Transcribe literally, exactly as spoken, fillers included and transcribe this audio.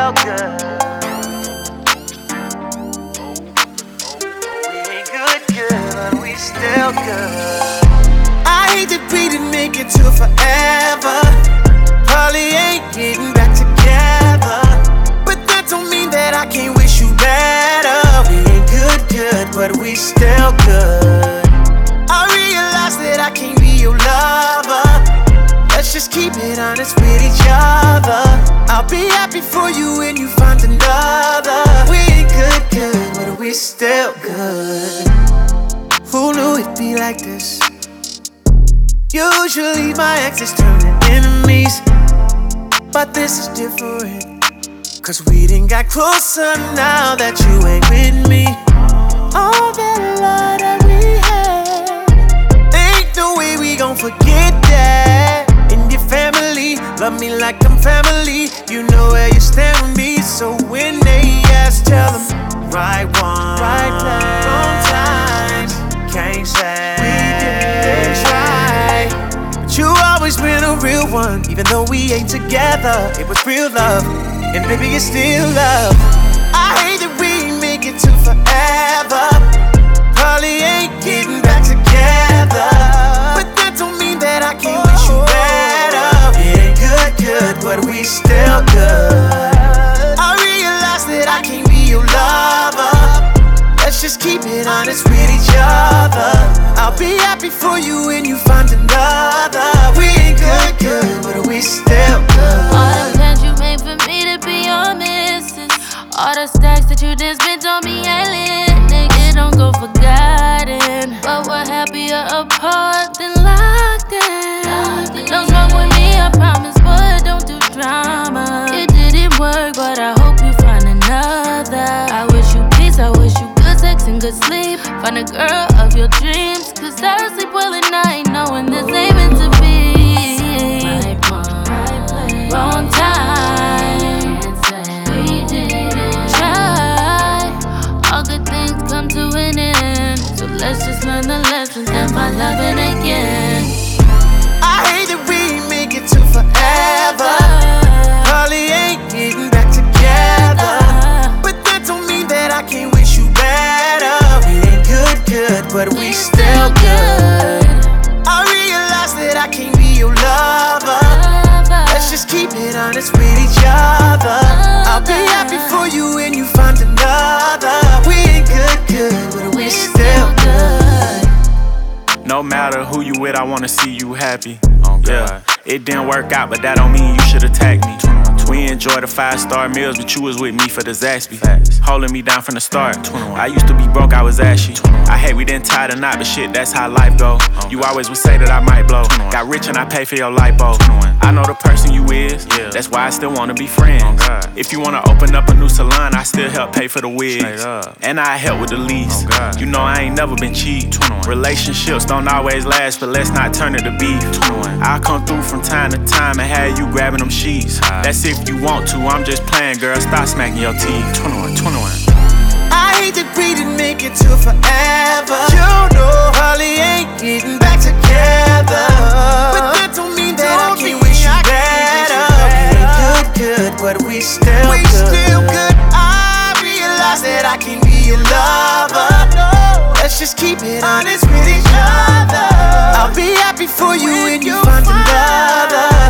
still good. We ain't good, good, but we still good. I hate that we didn't make it to forever. Probably ain't getting back together, but that don't mean that I can't wish you better. We ain't good, good, but we still good. I realize that I can't be your lover. Let's just keep it honest with each other. I'll be happy for you when you find another. We ain't good, good, but we still good. Who knew it'd be like this? Usually my exes turn to enemies, but this is different, cause we done got closer now that you ain't with me. All that love that we had, ain't no way we gon' forget that. And your family love me like I'm family. You know where you stand with me, so when they ask, tell them right one, right place, wrong time. Can't say we didn't try, but you always been a real one. Even though we ain't together, it was real love, and baby it's still love. I hate that we ain't make it to forever. Probably ain't getting back together, but that don't mean that I can't wish you better. It ain't good, good, but we still good. I realize that I can't be your lover. Let's just keep it honest with each other. I'll be happy for you when you find another. We ain't good, good, but we still good. All the plans you made for me to be your missus, all the stacks that you did spent on me, Ellen, nigga, don't go forgotten. But we're happier apart than locked in. Don't smoke with me, I promise, but don't do drama. It didn't work, but I hope you find another. I wish you peace, I wish you good sex and good sleep. Find a girl of your dreams, cause I sleep well at night knowing this ain't meant to be. Right one, right place, wrong time. We didn't try. All good things come to an end, so let's just learn the lessons and find loving again. I hate that we ain't make it to forever. Probably ain't getting back together, but that don't mean that I can't wish you better. We ain't good, good, but we still good. I realize that I can't be your lover. Let's just keep it honest with each other. I'll be happy for you when you find another. We ain't good, good, but we still good. No matter who you with, I wanna see you happy. Oh, yeah, it didn't work out, but that don't mean you should attack me. We enjoy the five-star meals, but you was with me for the Zaxby. Holding me down from the start. I used to be broke, I was ashy. I hate we didn't tie the knot, but shit, that's how life go. You always would say that I might blow. Got rich and I pay for your lipo. I know the person you is, that's why I still wanna be friends. If you wanna open up a new salon, I still help pay for the wigs. And I help with the lease. You know I ain't never been cheap. Relationships don't always last, but let's not turn it to beef. I'll come through from time to time and have you grabbing them sheets. That's if you want to, I'm just playing, girl, stop smacking your teeth. twenty-one, twenty-one. I hate that we didn't make it to forever. You know, probably ain't getting back together, but that don't mean that I can't wish you better. We ain't good, good, but we still we good. Still good. I realize that I can't be your lover. Let's just keep it honest with each other. I'll be happy for you when you find another.